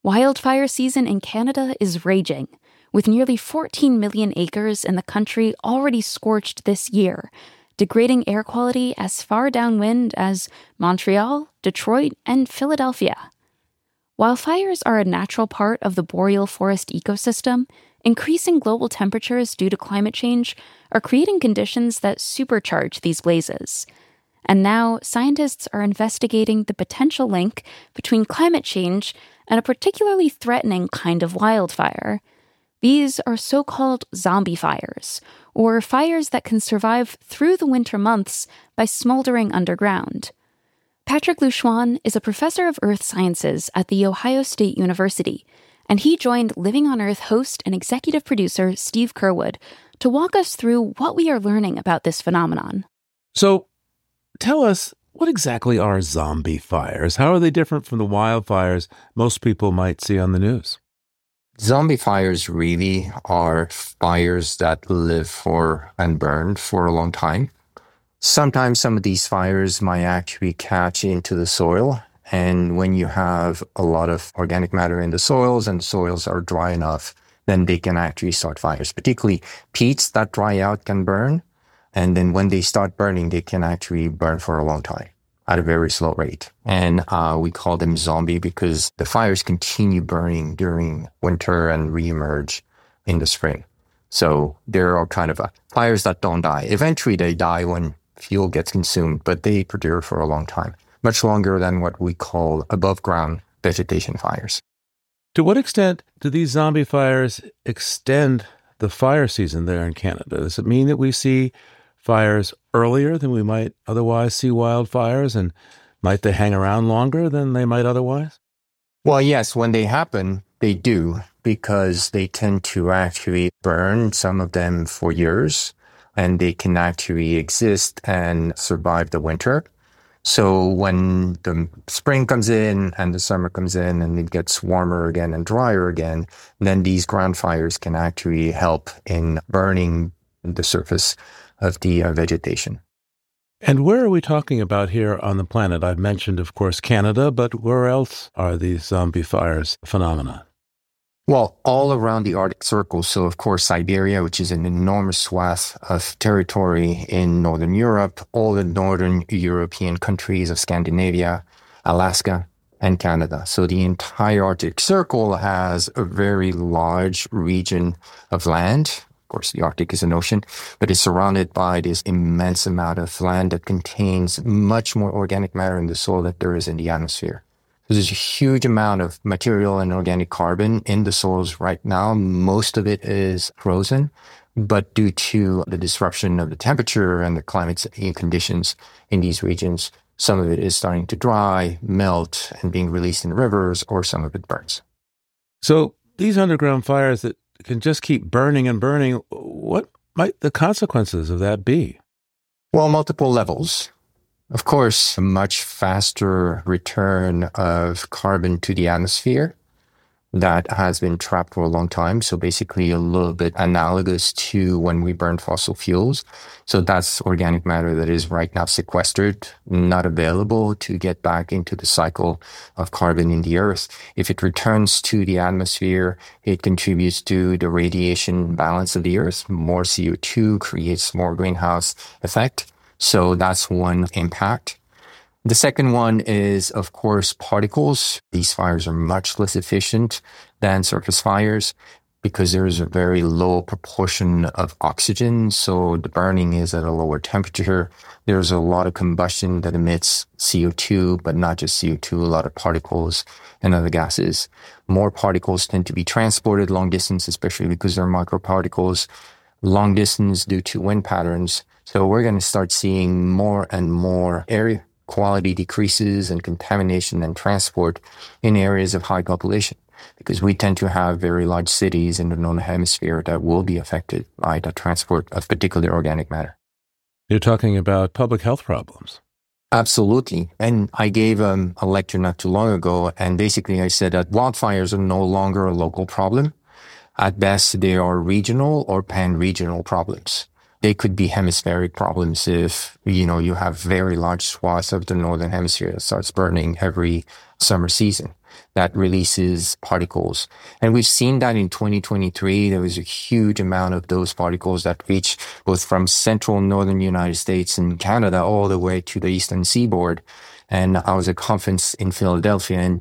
Wildfire season in Canada is raging, with nearly 14 million acres in the country already scorched this year, degrading air quality as far downwind as Montreal, Detroit, and Philadelphia. While fires are a natural part of the boreal forest ecosystem, increasing global temperatures due to climate change are creating conditions that supercharge these blazes. And now, scientists are investigating the potential link between climate change and a particularly threatening kind of wildfire. These are so-called zombie fires, or fires that can survive through the winter months by smoldering underground. Patrick Luchon is a professor of earth sciences at The Ohio State University, and he joined Living on Earth host and executive producer Steve Curwood to walk us through what we are learning about this phenomenon. So, tell us, what exactly are zombie fires? How are they different from the wildfires most people might see on the news? Zombie fires really are fires that live for and burn for a long time. Sometimes some of these fires might actually catch into the soil. And when you have a lot of organic matter in the soils and the soils are dry enough, then they can actually start fires. Particularly peats that dry out can burn. And then when they start burning, they can actually burn for a long time at a very slow rate. And we call them zombie because the fires continue burning during winter and reemerge in the spring. So there are kind of fires that don't die. Eventually they die when fuel gets consumed, but they perdure for a long time, much longer than what we call above ground vegetation fires. To what extent do these zombie fires extend the fire season there in Canada? Does it mean that we see fires earlier than we might otherwise see wildfires, and might they hang around longer than they might otherwise? Well, yes, when they happen, they do, because they tend to actually burn, some of them for years, and they can actually exist and survive the winter. So when the spring comes in and the summer comes in and it gets warmer again and drier again, then these ground fires can actually help in burning the surface of the vegetation. And where are we talking about here on the planet? I've mentioned, of course, Canada, but where else are these zombie fires phenomena? Well, all around the Arctic Circle. So, of course, Siberia, which is an enormous swath of territory in Northern Europe, all the northern European countries of Scandinavia, Alaska, and Canada. So the entire Arctic Circle has a very large region of land. Of course, the Arctic is an ocean, but it's surrounded by this immense amount of land that contains much more organic matter in the soil than there is in the atmosphere. There's a huge amount of material and organic carbon in the soils right now. Most of it is frozen, but due to the disruption of the temperature and the climate conditions in these regions, some of it is starting to dry, melt, and being released in rivers, or some of it burns. So these underground fires that can just keep burning and burning, what might the consequences of that be? Well, multiple levels. Of course, a much faster return of carbon to the atmosphere that has been trapped for a long time. So basically a little bit analogous to when we burn fossil fuels. So that's organic matter that is right now sequestered, not available to get back into the cycle of carbon in the earth. If it returns to the atmosphere, it contributes to the radiation balance of the earth. More CO2 creates more greenhouse effect. So that's one impact. The second one is, of course, particles. These fires are much less efficient than surface fires because there is a very low proportion of oxygen. So the burning is at a lower temperature. There's a lot of combustion that emits CO2, but not just CO2, a lot of particles and other gases. More particles tend to be transported long distance, especially because they're microparticles, long distance due to wind patterns. So we're going to start seeing more and more air quality decreases and contamination and transport in areas of high population, because we tend to have very large cities in the northern hemisphere that will be affected by the transport of particular organic matter. You're talking about public health problems. Absolutely. And I gave a lecture not too long ago, and basically I said that wildfires are no longer a local problem. At best, they are regional or pan-regional problems. They could be hemispheric problems if, you have very large swaths of the northern hemisphere that starts burning every summer season. that releases particles. And we've seen that in 2023. There was a huge amount of those particles that reached both from central and northern United States and Canada all the way to the eastern seaboard. And I was at a conference in Philadelphia, and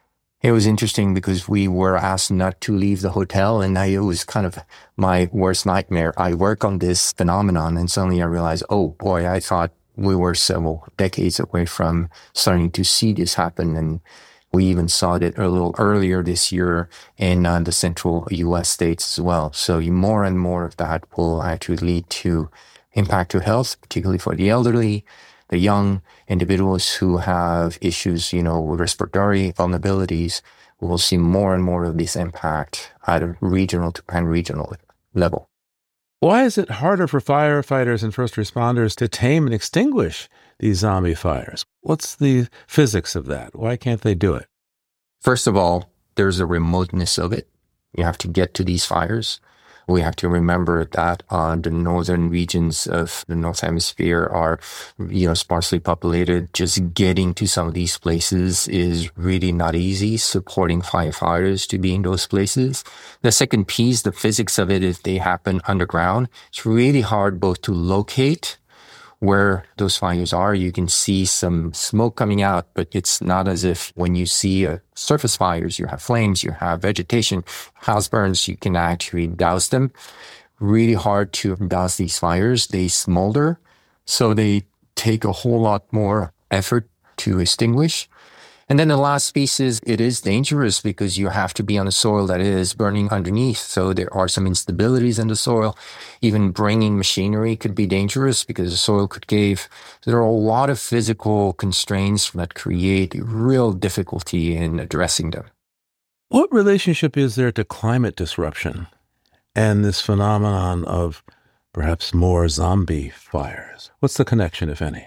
it was interesting because we were asked not to leave the hotel, and it was kind of my worst nightmare. I work on this phenomenon, and suddenly I realized, oh boy, I thought we were several decades away from starting to see this happen. And we even saw it a little earlier this year in the central U.S. states as well. So more and more of that will actually lead to impact to health, particularly for the elderly, the young individuals who have issues, with respiratory vulnerabilities. We will see more and more of this impact at a regional to pan-regional level. Why is it harder for firefighters and first responders to tame and extinguish these zombie fires? What's the physics of that? Why can't they do it? First of all, there's a remoteness of it. You have to get to these fires. We have to remember that the northern regions of the North Hemisphere are, sparsely populated. Just getting to some of these places is really not easy, supporting firefighters to be in those places. The second piece, the physics of it, if they happen underground, it's really hard both to locate where those fires are. You can see some smoke coming out, but it's not as if when you see surface fires, you have flames, you have vegetation, house burns, you can actually douse them. Really hard to douse these fires. They smolder, so they take a whole lot more effort to extinguish. And then the last piece is it is dangerous because you have to be on a soil that is burning underneath. So there are some instabilities in the soil. Even bringing machinery could be dangerous because the soil could cave. There are a lot of physical constraints that create real difficulty in addressing them. What relationship is there to climate disruption and this phenomenon of perhaps more zombie fires? What's the connection, if any?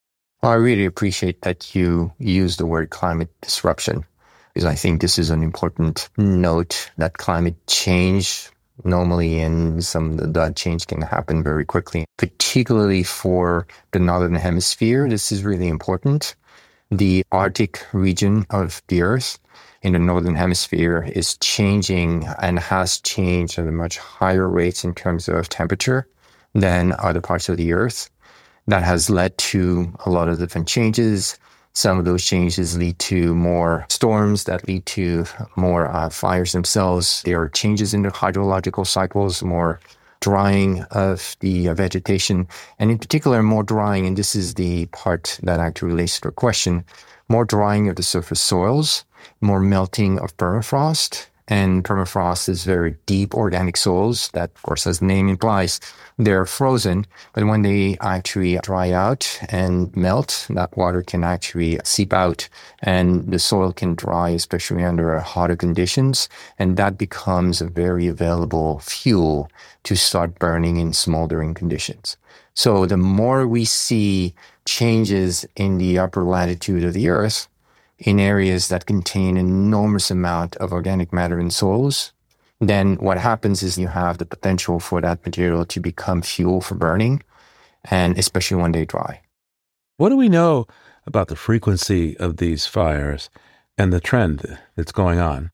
I really appreciate that you use the word climate disruption, because I think this is an important note that climate change normally, and some of that change can happen very quickly, particularly for the Northern Hemisphere. This is really important. The Arctic region of the Earth in the Northern Hemisphere is changing and has changed at a much higher rates in terms of temperature than other parts of the Earth. That has led to a lot of different changes. Some of those changes lead to more storms that lead to more fires themselves. There are changes in the hydrological cycles, more drying of the vegetation, and in particular, more drying, and this is the part that actually relates to your question, more drying of the surface soils, more melting of permafrost. And permafrost is very deep organic soils that, of course, as the name implies, they're frozen. But when they actually dry out and melt, that water can actually seep out and the soil can dry, especially under hotter conditions. And that becomes a very available fuel to start burning in smoldering conditions. So the more we see changes in the upper latitude of the Earth, in areas that contain an enormous amount of organic matter in soils, then what happens is you have the potential for that material to become fuel for burning, and especially when they dry. What do we know about the frequency of these fires and the trend that's going on?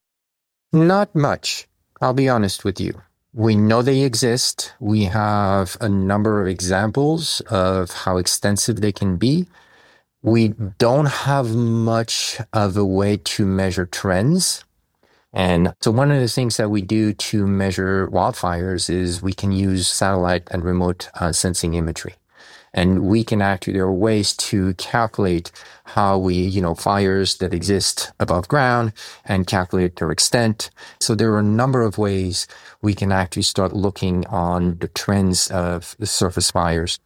Not much. I'll be honest with you. We know they exist. We have a number of examples of how extensive they can be. We don't have much of a way to measure trends. And so one of the things that we do to measure wildfires is we can use satellite and remote sensing imagery. And we can actually, there are ways to calculate how fires that exist above ground and calculate their extent. So there are a number of ways we can actually start looking on the trends of the surface fires.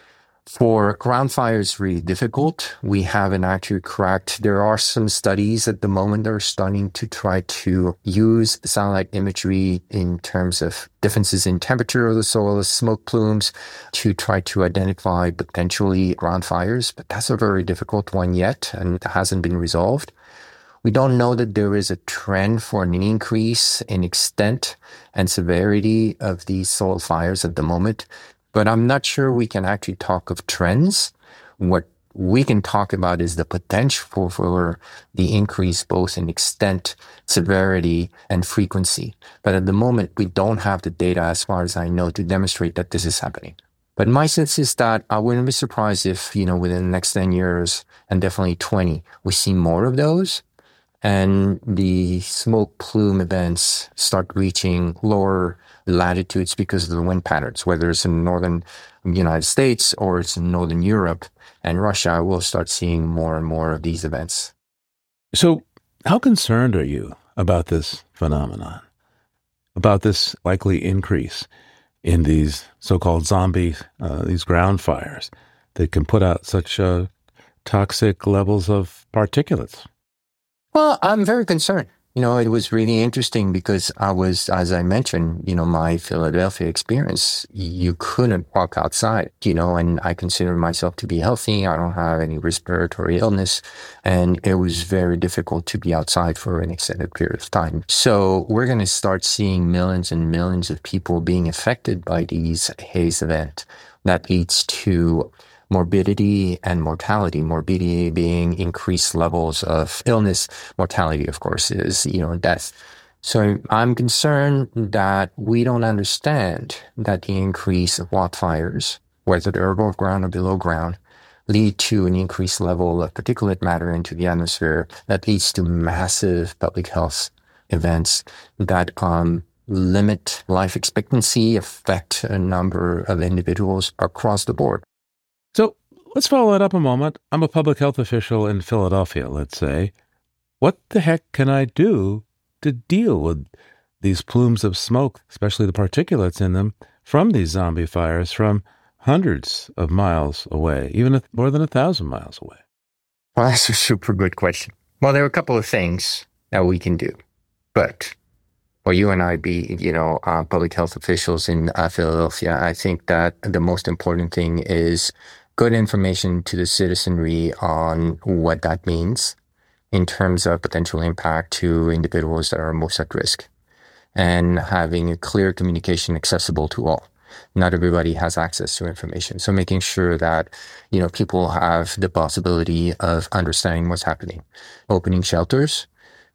For ground fires, it's really difficult. We haven't actually cracked. There are some studies at the moment that are starting to try to use satellite imagery in terms of differences in temperature of the soil, smoke plumes, to try to identify potentially ground fires. But that's a very difficult one yet, and it hasn't been resolved. We don't know that there is a trend for an increase in extent and severity of these soil fires at the moment. But I'm not sure we can actually talk of trends. What we can talk about is the potential for the increase both in extent, severity, and frequency. But at the moment, we don't have the data, as far as I know, to demonstrate that this is happening. But my sense is that I wouldn't be surprised if, within the next 10 years, and definitely 20, we see more of those. And the smoke plume events start reaching lower latitudes because of the wind patterns, whether it's in northern United States or it's in northern Europe and Russia, we'll start seeing more and more of these events. So how concerned are you about this phenomenon, about this likely increase in these so-called zombie, these ground fires that can put out such toxic levels of particulates? Well, I'm very concerned. It was really interesting because I was, as I mentioned, my Philadelphia experience, you couldn't walk outside, and I consider myself to be healthy. I don't have any respiratory illness, and it was very difficult to be outside for an extended period of time. So we're going to start seeing millions and millions of people being affected by these haze events. That leads to morbidity and mortality. Morbidity being increased levels of illness. Mortality, of course, is, death. So I'm concerned that we don't understand that the increase of wildfires, whether they're above ground or below ground, lead to an increased level of particulate matter into the atmosphere that leads to massive public health events that limit life expectancy, affect a number of individuals across the board. So let's follow that up a moment. I'm a public health official in Philadelphia, let's say. What the heck can I do to deal with these plumes of smoke, especially the particulates in them, from these zombie fires from hundreds of miles away, even more than 1,000 miles away? Well, that's a super good question. Well, there are a couple of things that we can do. But you and I public health officials in Philadelphia, I think that the most important thing is good information to the citizenry on what that means in terms of potential impact to individuals that are most at risk, and having a clear communication accessible to all. Not everybody has access to information. So making sure that, people have the possibility of understanding what's happening. Opening shelters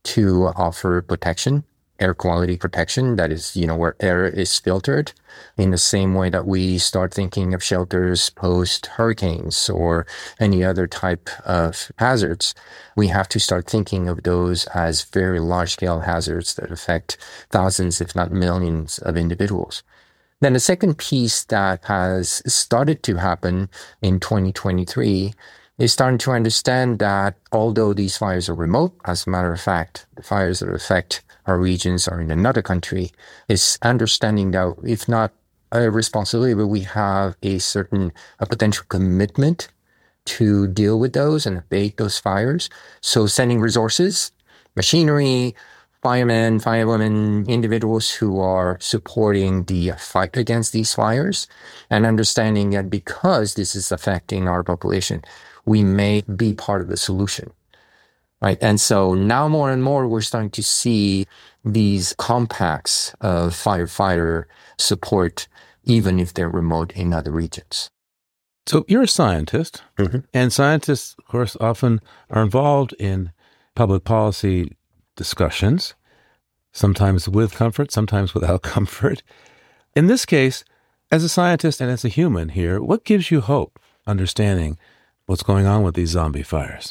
to offer protection, air quality protection, that is, where air is filtered, in the same way that we start thinking of shelters post hurricanes or any other type of hazards. We have to start thinking of those as very large scale hazards that affect thousands, if not millions of individuals. Then the second piece that has started to happen in 2023 is starting to understand that although these fires are remote, as a matter of fact, the fires that affect our regions are in another country, is understanding that if not a responsibility, but we have a potential commitment to deal with those and abate those fires. So sending resources, machinery, firemen, firewomen, individuals who are supporting the fight against these fires, and understanding that because this is affecting our population, we may be part of the solution. Right. And so now more and more, we're starting to see these compacts of firefighter support, even if they're remote in other regions. So you're a scientist, and scientists, of course, often are involved in public policy discussions, sometimes with comfort, sometimes without comfort. In this case, as a scientist and as a human here, what gives you hope, understanding what's going on with these zombie fires?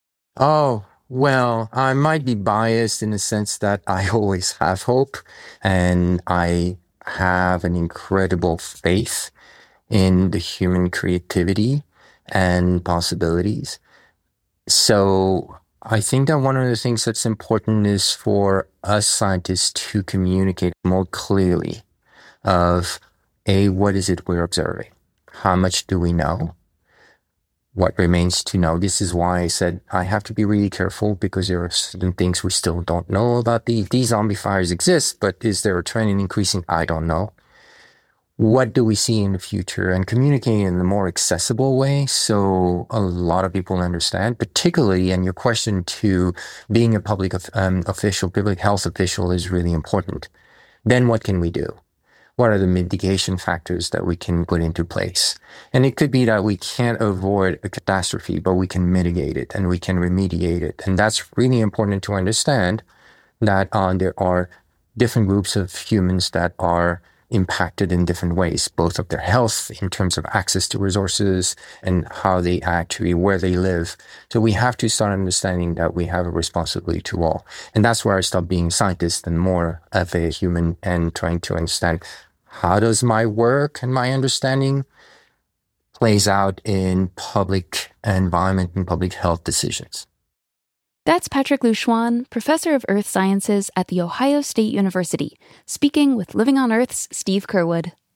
Oh, well, I might be biased in the sense that I always have hope, and I have an incredible faith in the human creativity and possibilities. So I think that one of the things that's important is for us scientists to communicate more clearly of, what is it we're observing? How much do we know? What remains to know? This is why I said I have to be really careful, because there are certain things we still don't know about. These zombie fires exist, but is there a trend in increasing? I don't know. What do we see in the future? And communicating in a more accessible way so a lot of people understand, particularly, and your question to being a public official, public health official is really important. Then what can we do? what are the mitigation factors that we can put into place? And it could be that we can't avoid a catastrophe, but we can mitigate it and we can remediate it. And that's really important to understand that there are different groups of humans that are impacted in different ways, both of their health in terms of access to resources and how they actually, where they live. So we have to start understanding that we have a responsibility to all. And that's where I stopped being a scientist and more of a human and trying to understand how does my work and my understanding plays out in public environment and public health decisions. That's Patrick Louchouan, professor of earth sciences at The Ohio State University, speaking with Living on Earth's Steve Curwood.